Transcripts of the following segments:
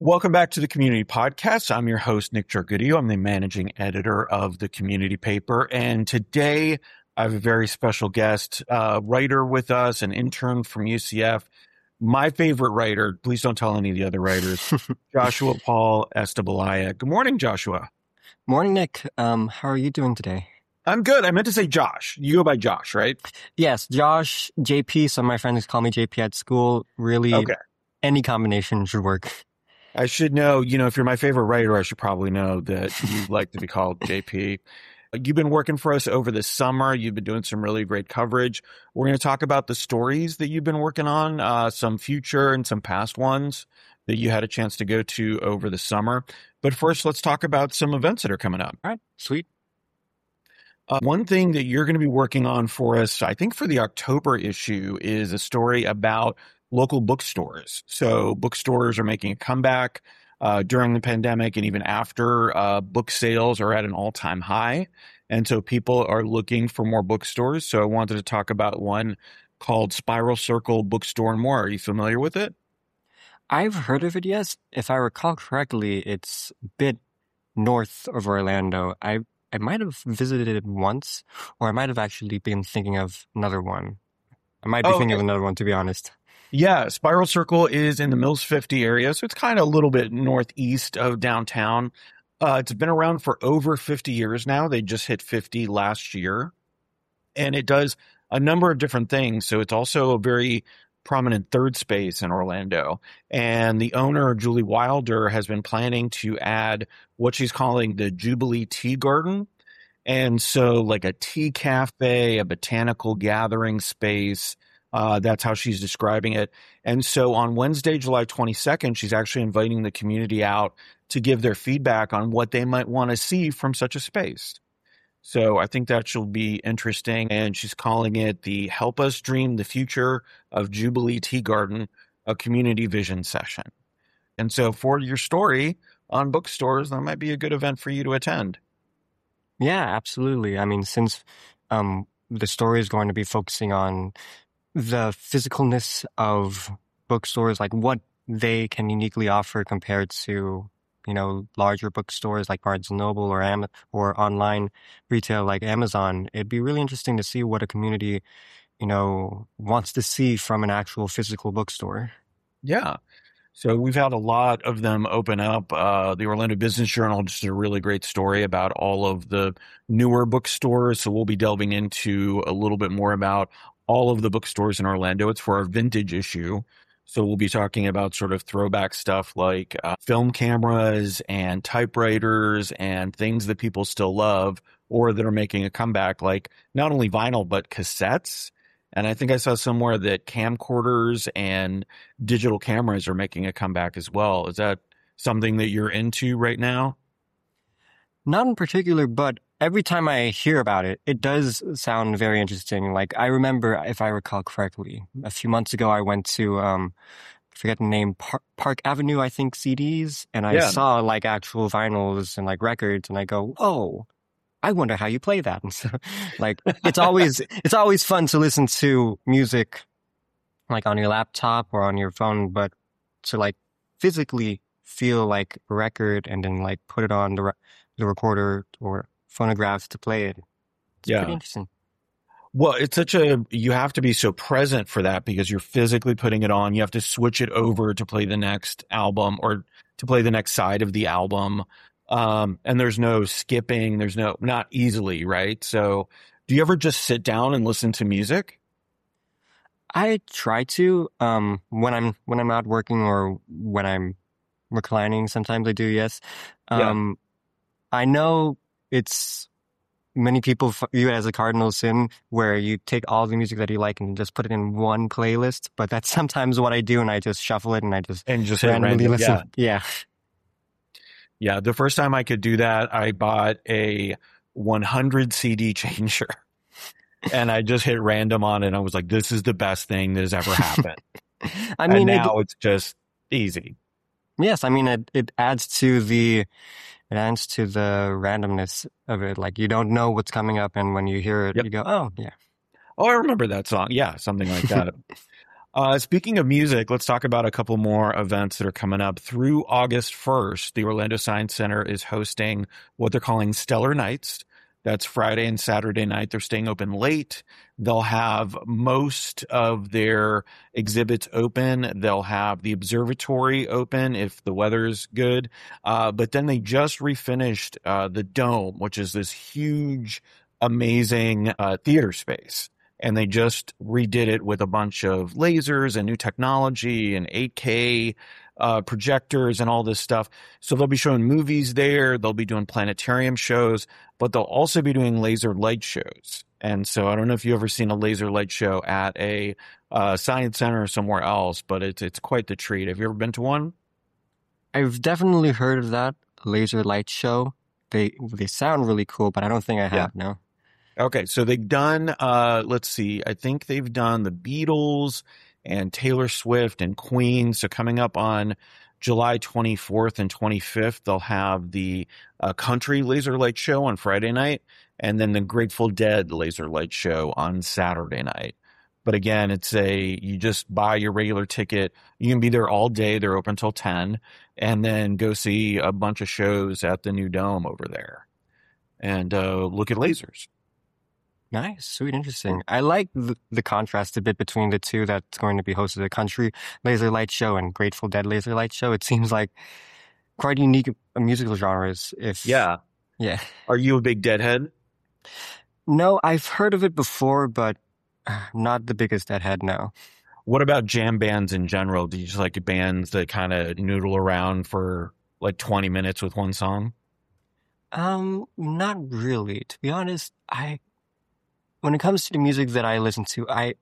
Welcome back to the Community Podcast. I'm your host, Nick Jargudio. I'm the managing editor of the Community Paper. And today I have a very special guest, writer with us, an intern from UCF. My favorite writer, please don't tell any of the other writers, Joshua Paul Estabalaya. Good morning, Joshua. Morning, Nick. How are you doing today? I'm good. I meant to say Josh. You go by Josh, right? Yes, Josh, JP. Some of my friends call me JP at school. Really, Okay. Any combination should work. I should know, if you're my favorite writer, I should probably know that you like to be called JP. You've been working for us over the summer. You've been doing some really great coverage. We're going to talk about the stories that you've been working on, some future and some past ones that you had a chance to go to over the summer. But first, let's talk about some events that are coming up. All right, sweet. One thing that you're going to be working on for us, I think for the October issue, is a story about local bookstores. So bookstores are making a comeback during the pandemic, and even after. Book sales are at an all-time high. And so people are looking for more bookstores. So I wanted to talk about one called Spiral Circle Bookstore and More. Are you familiar with it? I've heard of it, yes. If I recall correctly, it's a bit north of Orlando. I might have visited it once, or I might have actually been thinking of another one. I might be thinking of another one, to be honest. Yeah, Spiral Circle is in the Mills 50 area, so it's kind of a little bit northeast of downtown. It's been around for over 50 years now. They just hit 50 last year, and it does a number of different things. So it's also a very prominent third space in Orlando, and the owner, Julie Wilder, has been planning to add what she's calling the Jubilee Tea Garden. And so like a tea cafe, a botanical gathering space. That's how she's describing it. And so on Wednesday, July 22nd, she's actually inviting the community out to give their feedback on what they might want to see from such a space. So I think that should be interesting. And she's calling it the Help Us Dream the Future of Jubilee Tea Garden, a community vision session. And so for your story on bookstores, that might be a good event for you to attend. Yeah, absolutely. I mean, since the story is going to be focusing on the physicalness of bookstores, like what they can uniquely offer compared to, larger bookstores like Barnes & Noble or online retail like Amazon, it'd be really interesting to see what a community, wants to see from an actual physical bookstore. Yeah. So we've had a lot of them open up. The Orlando Business Journal just did a really great story about all of the newer bookstores. So we'll be delving into a little bit more about all of the bookstores in Orlando. It's for our vintage issue. So we'll be talking about sort of throwback stuff like film cameras and typewriters and things that people still love or that are making a comeback, like not only vinyl, but cassettes. And I think I saw somewhere that camcorders and digital cameras are making a comeback as well. Is that something that you're into right now? Not in particular, but every time I hear about it, it does sound very interesting. Like I remember, if I recall correctly, a few months ago, I went to, I forget the name, Park Avenue, I think, CDs. And I saw like actual vinyls and like records, and I go, whoa, I wonder how you play that. And so like, it's always fun to listen to music like on your laptop or on your phone, but to like physically feel like a record and then like put it on the recorder or phonograph to play it. It's pretty interesting. Well, you have to be so present for that because you're physically putting it on. You have to switch it over to play the next album or to play the next side of the album. And there's no skipping. There's not easily, right? So do you ever just sit down and listen to music? I try to, when I'm out working or when I'm reclining, sometimes I do, yes. I know it's many people view it as a cardinal sin where you take all the music that you like and just put it in one playlist, but that's sometimes what I do, and I just shuffle it and I just randomly listen. Yeah. Yeah, the first time I could do that, I bought a 100 CD changer and I just hit random on it and I was like, this is the best thing that has ever happened. I mean, and now it's just easy. Yes, I mean, it adds to the randomness of it. Like, you don't know what's coming up, and when you hear it, you go, oh, yeah. Oh, I remember that song. Yeah, something like that. Speaking of music, let's talk about a couple more events that are coming up. Through August 1st, the Orlando Science Center is hosting what they're calling Stellar Nights. That's Friday and Saturday night. They're staying open late. They'll have most of their exhibits open. They'll have the observatory open if the weather's good. But then they just refinished the Dome, which is this huge, amazing theater space. And they just redid it with a bunch of lasers and new technology and 8K projectors and all this stuff. So they'll be showing movies there. They'll be doing planetarium shows, but they'll also be doing laser light shows. And so I don't know if you've ever seen a laser light show at a science center or somewhere else, but it's quite the treat. Have you ever been to one? I've definitely heard of that laser light show. They sound really cool, but I don't think I have, no. Okay, so they've done, let's see, I think they've done the Beatles and Taylor Swift and Queen. So coming up on July 24th and 25th, they'll have the Country Laser Light Show on Friday night, and then the Grateful Dead Laser Light Show on Saturday night. But again, you just buy your regular ticket. You can be there all day. They're open till 10, and then go see a bunch of shows at the new Dome over there and look at lasers. Nice, sweet, interesting. I like the contrast a bit between the two that's going to be hosted, the Country Laser Light Show and Grateful Dead Laser Light Show. It seems like quite unique musical genres. Yeah. Are you a big Deadhead? No, I've heard of it before, but not the biggest Deadhead, no. What about jam bands in general? Do you just like bands that kind of noodle around for like 20 minutes with one song? Not really. To be honest, when it comes to the music that I listen to, I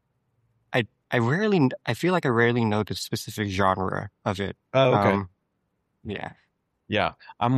feel like I rarely know the specific genre of it. Oh, okay. Yeah. Yeah.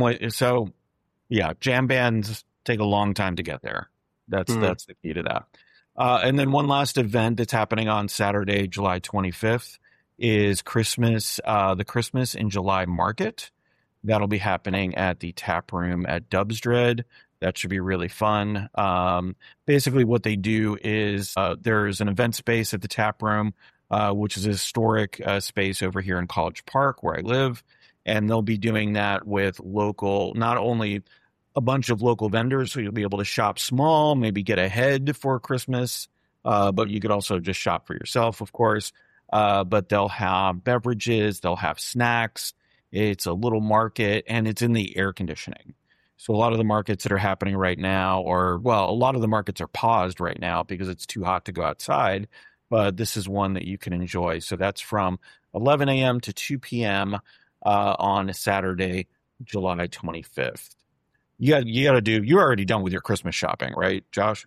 Jam bands take a long time to get there. That's the key to that. And then one last event that's happening on Saturday, July 25th is Christmas, the Christmas in July market. That'll be happening at the tap room at Dub's Dread. That should be really fun. Basically what they do is there's an event space at the tap room, which is a historic space over here in College Park where I live. And they'll be doing that with not only a bunch of local vendors, so you'll be able to shop small, maybe get ahead for Christmas, but you could also just shop for yourself, of course. But they'll have beverages, they'll have snacks. It's a little market, and it's in the air conditioning. So a lot of the markets that are happening right now, a lot of the markets are paused right now because it's too hot to go outside, but this is one that you can enjoy. So that's from 11 a.m. to 2 p.m. On Saturday, July 25th. You're already done with your Christmas shopping, right, Josh?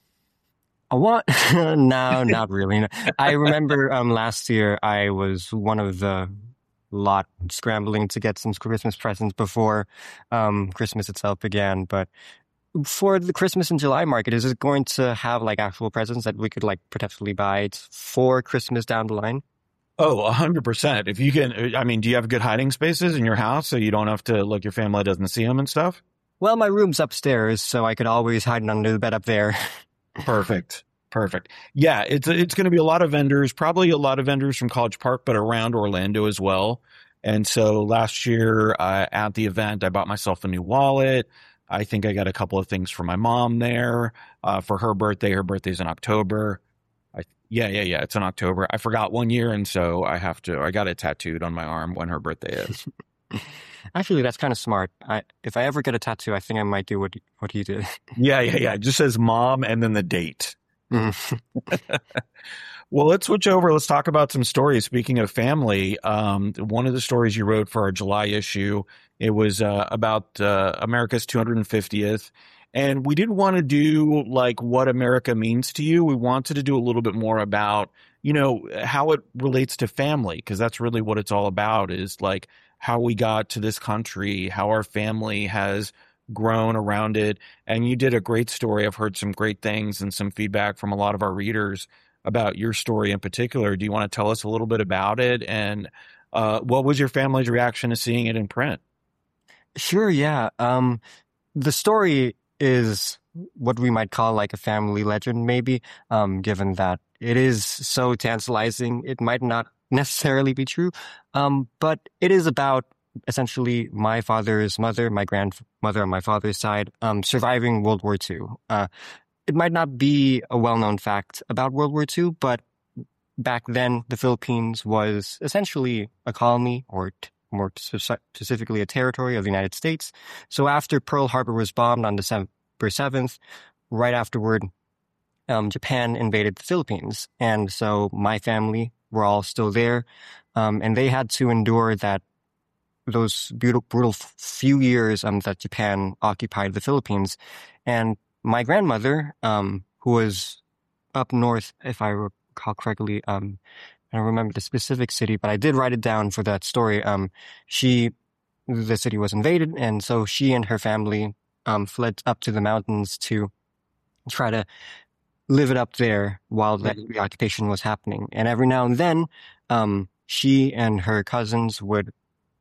No, not really. I remember last year I was one of the lot scrambling to get some Christmas presents before Christmas itself began. But for the Christmas in July market, is it going to have like actual presents that we could like potentially buy for Christmas down the line? Oh, 100%. If you can, do you have good hiding spaces in your house so you don't have to, like, your family doesn't see them and stuff? Well, my room's upstairs, so I could always hide under the bed up there. Perfect. Yeah, it's going to be a lot of vendors, probably a lot of vendors from College Park, but around Orlando as well. And so last year at the event, I bought myself a new wallet. I think I got a couple of things for my mom there for her birthday. Her birthday's in October. Yeah. It's in October. I forgot one year, and so I got it tattooed on my arm when her birthday is. Actually, that's kind of smart. If I ever get a tattoo, I think I might do what you did. Yeah. It just says mom and then the date. Well, let's switch over. Let's talk about some stories. Speaking of family, one of the stories you wrote for our July issue, it was about America's 250th. And we didn't want to do like what America means to you. We wanted to do a little bit more about, how it relates to family, because that's really what it's all about, is like how we got to this country, how our family has grown around it. And you did a great story. I've heard some great things and some feedback from a lot of our readers about your story in particular. Do you want to tell us a little bit about it? And what was your family's reaction to seeing it in print? Sure, yeah. The story is what we might call like a family legend, maybe, given that it is so tantalizing. It might not necessarily be true, but it is about essentially my father's mother, my grandmother on my father's side, surviving World War II. It might not be a well-known fact about World War II, but back then the Philippines was essentially a colony, or more specifically a territory of the United States. So after Pearl Harbor was bombed on December 7th, right afterward, Japan invaded the Philippines. And so my family were all still there. And they had to endure those brutal few years that Japan occupied the Philippines. And my grandmother, who was up north, if I recall correctly, I don't remember the specific city, but I did write it down for that story. The city was invaded, and so she and her family fled up to the mountains to try to live it up there while the occupation was happening. And every now and then, she and her cousins would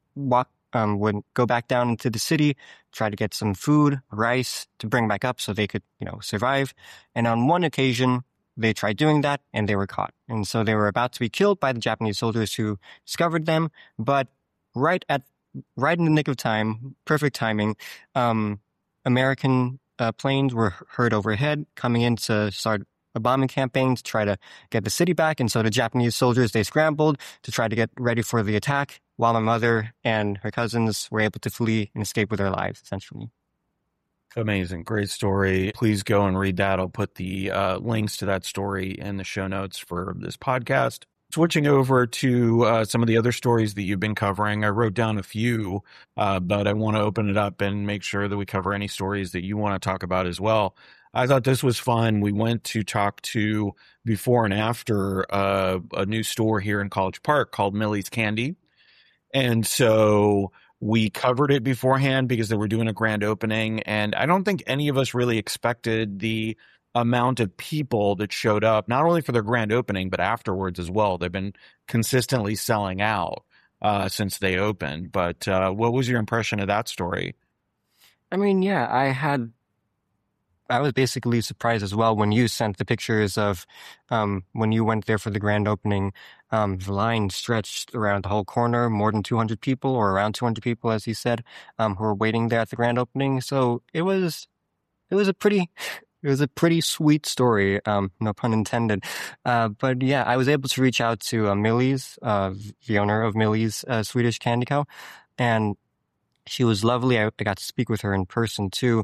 go back down into the city, try to get some food, rice to bring back up so they could, survive. And on one occasion, they tried doing that and they were caught. And so they were about to be killed by the Japanese soldiers who discovered them. But right in the nick of time, perfect timing, American planes were heard overhead coming in to start a bombing campaign to try to get the city back. And so the Japanese soldiers, they scrambled to try to get ready for the attack, while my mother and her cousins were able to flee and escape with their lives, essentially. Amazing. Great story. Please go and read that. I'll put the links to that story in the show notes for this podcast. Switching over to some of the other stories that you've been covering, I wrote down a few, but I want to open it up and make sure that we cover any stories that you want to talk about as well. I thought this was fun. We went to talk to before and after a new store here in College Park called Millie's Candy. And so we covered it beforehand because they were doing a grand opening. And I don't think any of us really expected the amount of people that showed up, not only for their grand opening, but afterwards as well. They've been consistently selling out since they opened. But what was your impression of that story? I mean, yeah, I was basically surprised as well when you sent the pictures of when you went there for the grand opening. The line stretched around the whole corner, more than 200 people, or around 200 people, as you said, who were waiting there at the grand opening. So it was a pretty sweet story, no pun intended. But yeah, I was able to reach out to Millie's, the owner of Millie's Swedish Candy Co., and she was lovely. I got to speak with her in person too.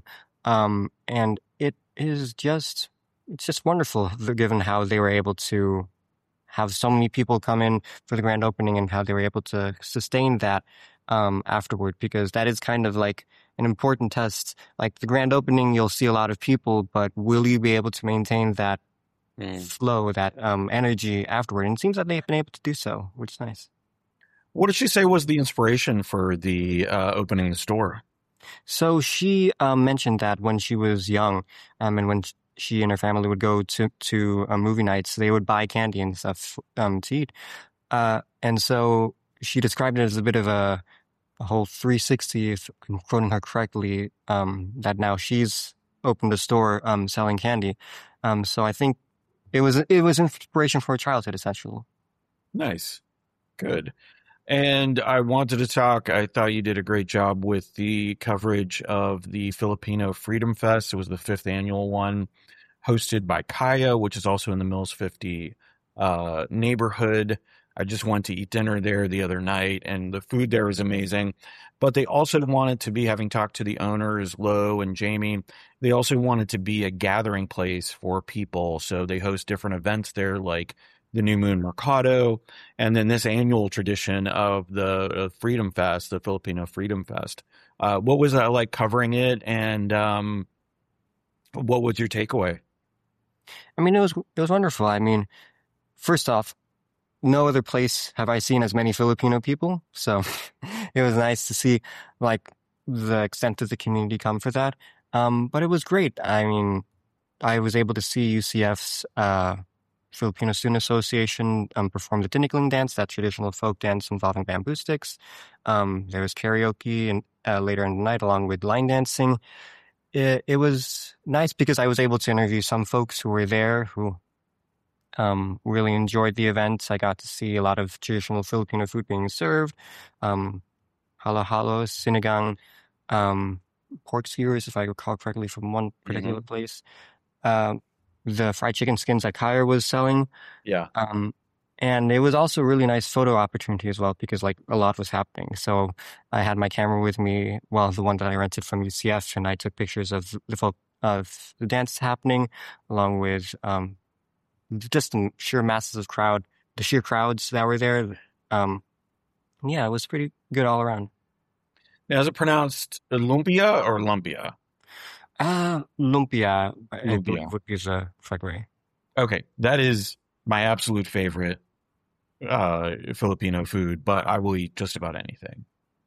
And it's just wonderful, given how they were able to have so many people come in for the grand opening and how they were able to sustain that afterward, because that is kind of like an important test. Like the grand opening, you'll see a lot of people, but will you be able to maintain that flow, that energy afterward? And it seems like they've been able to do so, which is nice. What did she say was the inspiration for the opening the store? So she mentioned that when she was young, and when she and her family would go to movie nights, they would buy candy and stuff to eat. And so she described it as a bit of a whole 360, if I'm quoting her correctly, that now she's opened a store selling candy. So I think it was inspiration for her childhood, essentially. Nice. Good. And I wanted to talk, I thought you did a great job with the coverage of the Filipino Freedom Fest. It was the 5th annual one, hosted by Kaya, which is also in the Mills 50 neighborhood. I just went to eat dinner there the other night, and the food there was amazing. But they also wanted to be, having talked to the owners, Lo and Jamie, they also wanted to be a gathering place for people. So they host different events there, like the New Moon Mercado, and then this annual tradition of the Freedom Fest, the Filipino Freedom Fest. What was that like covering it, and what was your takeaway? I mean, it was wonderful. I mean, first off, no other place have I seen as many Filipino people, so it was nice to see like the extent of the community come for that. But it was great. I mean, I was able to see UCF's Filipino Student Association perform the Tinikling dance, that traditional folk dance involving bamboo sticks. There was karaoke and later in the night, along with line dancing. It was nice because I was able to interview some folks who were there who Really enjoyed the event. I got to see a lot of traditional Filipino food being served. Halo-halo, sinigang, um, pork skewers, if I recall correctly, from one particular Hmm. place. Um, the fried chicken skins that Kaya was selling. Yeah. Um, and it was also a really nice photo opportunity as well because like a lot was happening. So I had my camera with me, well, the one that I rented from UCF, and I took pictures of the dance happening, along with just the sheer masses of crowd, the sheer crowds that were there. Um, yeah, it was pretty good all around. Now, is it pronounced lumpia or lumpia? Lumpia, I believe Lumpia. would be the correct way. Okay, that is my absolute favorite Filipino food, but I will eat just about anything.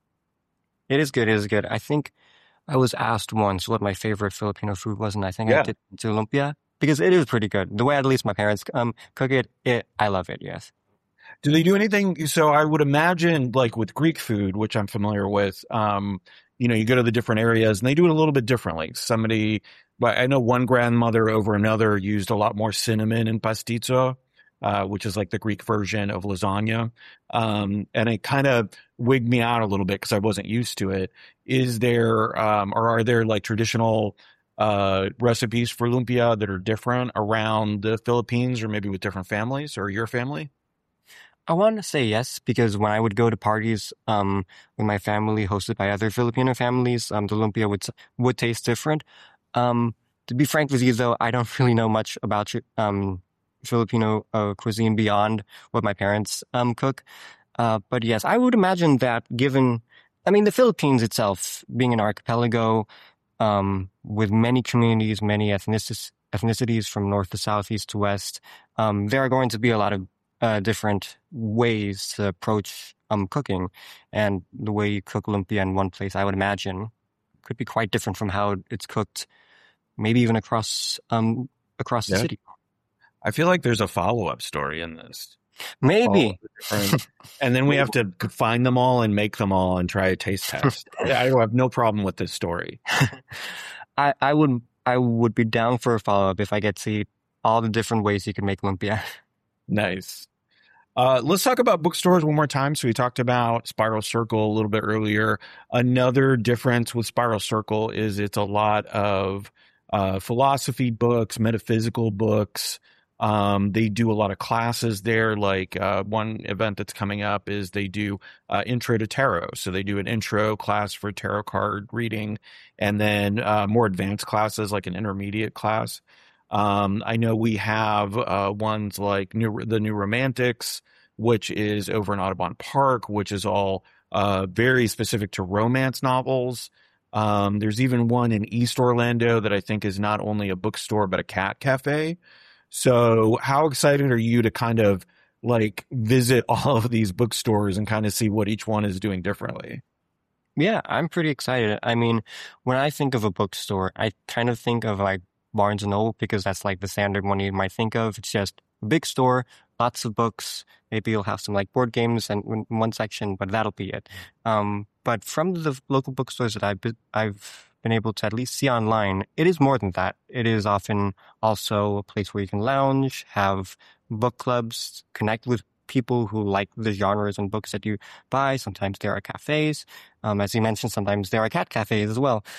It is good. It is good. I think I was asked once what my favorite Filipino food was, and I think I Yeah. did to lumpia because it is pretty good. The way at least my parents cook it, I love it. Yes. Do they do anything? So I would imagine, like with Greek food, which I'm familiar with, you go to the different areas and they do it a little bit differently. But I know one grandmother over another used a lot more cinnamon in pastizo, which is like the Greek version of lasagna. And it kind of wigged me out a little bit because I wasn't used to it. Is there, or are there like traditional recipes for lumpia that are different around the Philippines or maybe with different families or your family? I want to say yes because when I would go to parties with my family hosted by other Filipino families, the lumpia would taste different. To be frank with you, though, I don't really know much about Filipino cuisine beyond what my parents cook. But yes, I would imagine that I mean, the Philippines itself being an archipelago with many communities, many ethnicities from north to south, east to west, there are going to be a lot of different ways to approach cooking, and the way you cook lumpia in one place, I would imagine, could be quite different from how it's cooked, maybe even across the Yeah. city. I feel like there's a follow-up story in this. All of Maybe. the different, and then we have to find them all and make them all and try a taste test. Yeah, I have no problem with this story. I would be down for a follow-up if I get to see all the different ways you can make lumpia. Nice. Let's talk about bookstores one more time. So we talked about Spiral Circle a little bit earlier. Another difference with Spiral Circle is it's a lot of philosophy books, metaphysical books. They do a lot of classes there. Like one event that's coming up is they do intro to tarot. So they do an intro class for tarot card reading, and then more advanced classes like an intermediate class. I know we have ones like the New Romantics, which is over in Audubon Park, which is all very specific to romance novels. There's even one in East Orlando that I think is not only a bookstore but a cat cafe. So, how excited are you to kind of like visit all of these bookstores and kind of see what each one is doing differently? Yeah, I'm pretty excited. I mean, when I think of a bookstore, I kind of think of like Barnes and Noble because that's like the standard one you might think of. It's just a big store, lots of books. Maybe you'll have some like board games and in one section, but that'll be it. But from the local bookstores that I've been able to at least see online, it is more than that. It is often also a place where you can lounge, have book clubs, connect with people who like the genres and books that you buy. Sometimes there are cafes. As you mentioned, sometimes there are cat cafes as well.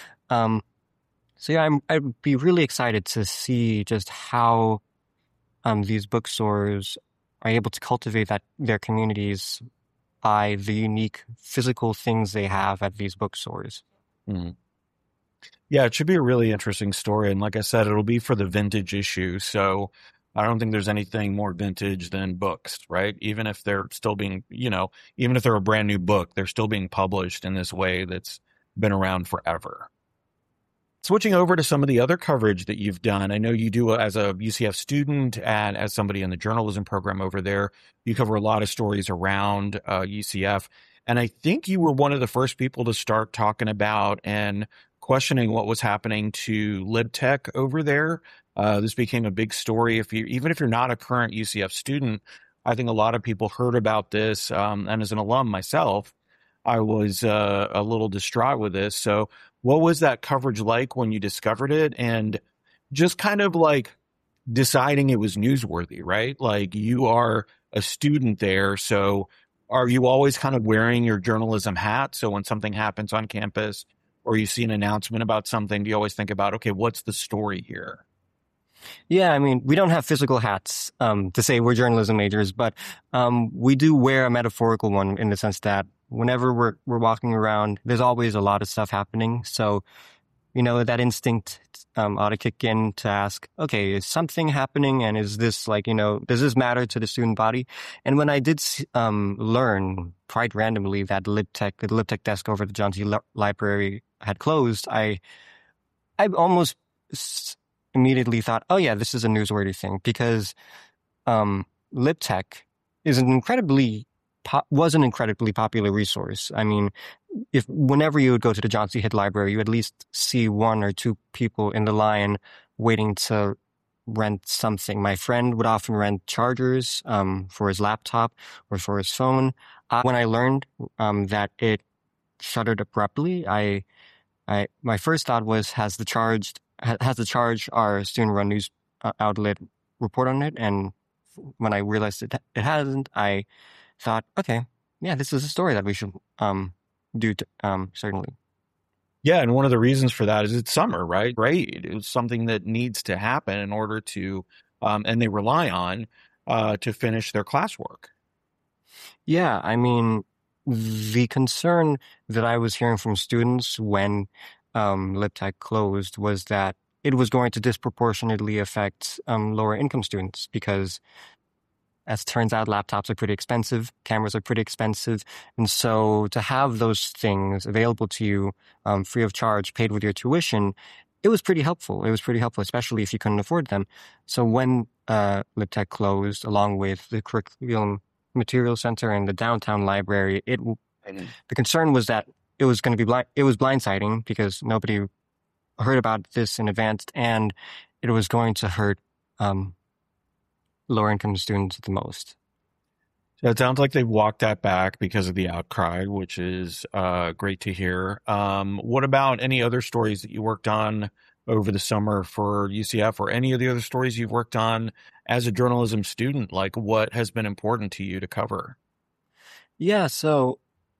So yeah, I'd be really excited to see just how these bookstores are able to cultivate their communities by the unique physical things they have at these bookstores. Mm. Yeah, it should be a really interesting story. And like I said, it'll be for the vintage issue. So I don't think there's anything more vintage than books, right? Even if they're still being, even if they're a brand new book, they're still being published in this way that's been around forever. Switching over to some of the other coverage that you've done, I know you do as a UCF student and as somebody in the journalism program over there, you cover a lot of stories around UCF. And I think you were one of the first people to start talking about and questioning what was happening to LibTech over there. This became a big story. Even if you're not a current UCF student, I think a lot of people heard about this. And as an alum myself, I was a little distraught with this. So what was that coverage like when you discovered it? And just kind of like deciding it was newsworthy, right? Like you are a student there. So are you always kind of wearing your journalism hat? So when something happens on campus or you see an announcement about something, do you always think about, okay, what's the story here? Yeah, I mean, we don't have physical hats to say we're journalism majors, but we do wear a metaphorical one in the sense that whenever we're walking around, there's always a lot of stuff happening. So, that instinct ought to kick in to ask, okay, is something happening, and is this does this matter to the student body? And when I did learn quite randomly that the LibTech desk over at the John C. Library had closed, I almost immediately thought, oh yeah, this is a newsworthy thing, because LibTech is was an incredibly popular resource. I mean, whenever you would go to the John C. Hitt Library, you at least see one or two people in the line waiting to rent something. My friend would often rent chargers for his laptop or for his phone. When I learned that it shuttered abruptly, my first thought was, has the Charge, our student-run news outlet, report on it? And when I realized it hasn't, I thought, okay, yeah, this is a story that we should do, certainly. Yeah, and one of the reasons for that is it's summer, right? Right. It's something that needs to happen in order to, and they rely on to finish their classwork. Yeah, I mean, the concern that I was hearing from students when LibTech closed was that it was going to disproportionately affect lower income students, because as it turns out, laptops are pretty expensive, cameras are pretty expensive, and so to have those things available to you free of charge, paid with your tuition, it was pretty helpful. It was pretty helpful, especially if you couldn't afford them. So when LibTech closed, along with the Curriculum Material Center and the downtown library, the concern was that it was going to be it was blindsiding, because nobody heard about this in advance, and it was going to hurt lower income students the most. So it sounds like they've walked that back because of the outcry, which is great to hear. What about any other stories that you worked on over the summer for UCF, or any of the other stories you've worked on as a journalism student? Like, what has been important to you to cover? Yeah, so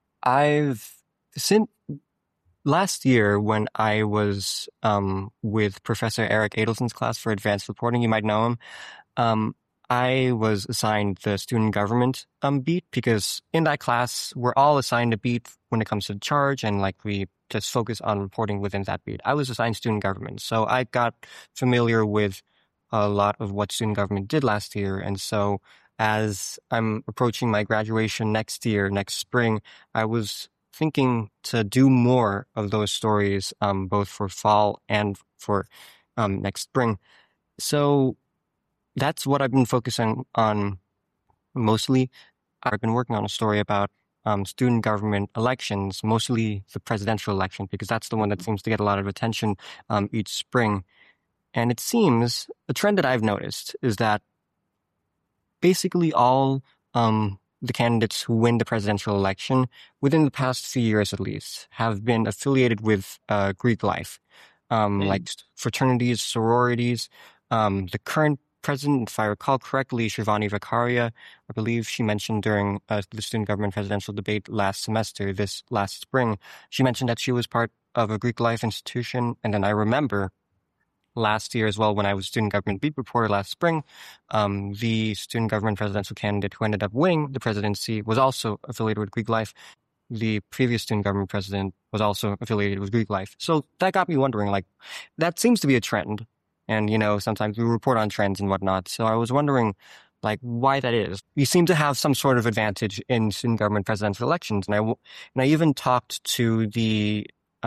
since last year, when I was with Professor Eric Adelson's class for advanced reporting, you might know him, I was assigned the student government beat, because in that class, we're all assigned a beat when it comes to charge, and we just focus on reporting within that beat. I was assigned student government, so I got familiar with a lot of what student government did last year. And so as I'm approaching my graduation next spring, I was thinking to do more of those stories, both for fall and for next spring. So that's what I've been focusing on mostly. I've been working on a story about student government elections, mostly the presidential election, because that's the one that seems to get a lot of attention each spring. And it seems, the trend that I've noticed is that basically all the candidates who win the presidential election, within the past few years at least, have been affiliated with Greek life, like fraternities, sororities. The current president, if I recall correctly, Shirvani Vakharia, I believe she mentioned during the student government presidential debate last spring, she mentioned that she was part of a Greek life institution. And then I remember last year as well, when I was student government beat reporter last spring, the student government presidential candidate who ended up winning the presidency was also affiliated with Greek life. The previous student government president was also affiliated with Greek life. So that got me wondering, that seems to be a trend. And, sometimes we report on trends and whatnot. So I was wondering, why that is. We seem to have some sort of advantage in student government presidential elections. And I even talked to the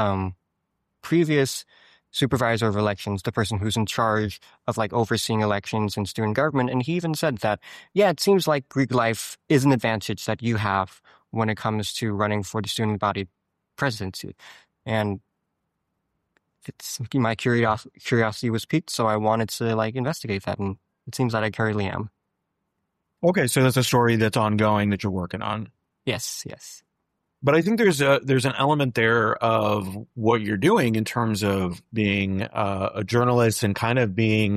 previous supervisor of elections, the person who's in charge of overseeing elections in student government. And he even said that, yeah, it seems like Greek life is an advantage that you have when it comes to running for the student body presidency. And my curiosity was piqued, so I wanted to investigate that, and it seems that I currently am. Okay, so that's a story that's ongoing that you're working on. Yes. But I think there's an element there of what you're doing in terms of being a journalist and kind of being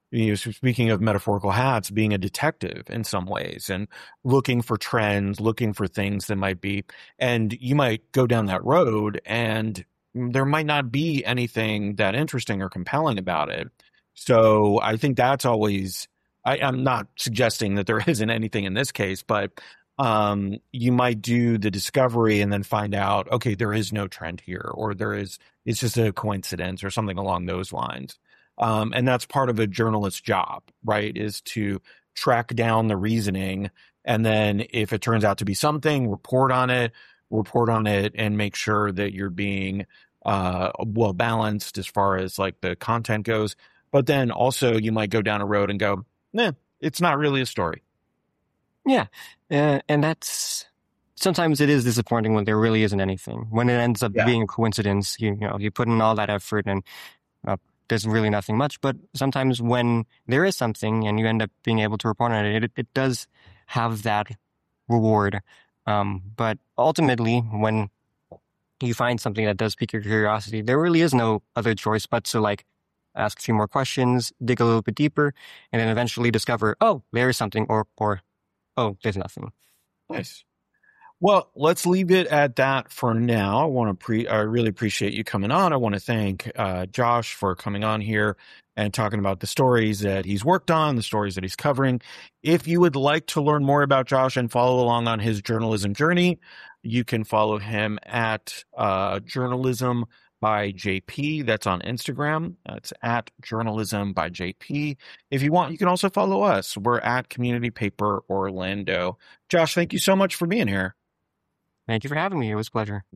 Speaking of metaphorical hats, being a detective in some ways and looking for trends, looking for things that might be, and you might go down that road and there might not be anything that interesting or compelling about it. So I think that's always, I'm not suggesting that there isn't anything in this case, but you might do the discovery and then find out, okay, there is no trend here, or it's just a coincidence or something along those lines. And that's part of a journalist's job, right? Is to track down the reasoning. And then if it turns out to be something, report on it and make sure that you're being, well balanced as far as like the content goes. But then also you might go down a road and go, nah, it's not really a story. Yeah. And that's sometimes it is disappointing when there really isn't anything. When it ends up Yeah. being a coincidence, you put in all that effort and there's really nothing much. But sometimes when there is something and you end up being able to report on it, it does have that reward. But ultimately, when you find something that does pique your curiosity, there really is no other choice but to like ask a few more questions, dig a little bit deeper, and then eventually discover, oh, there is something, or oh, there's nothing. Nice. Well, let's leave it at that for now. I really appreciate you coming on. I want to thank Josh for coming on here and talking about the stories that he's worked on, the stories that he's covering. If you would like to learn more about Josh and follow along on his journalism journey, you can follow him at Journalism by JP. That's on Instagram. It's at Journalism by JP. If you want, you can also follow us. We're at Community Paper Orlando. Josh, thank you so much for being here. Thank you for having me. It was a pleasure.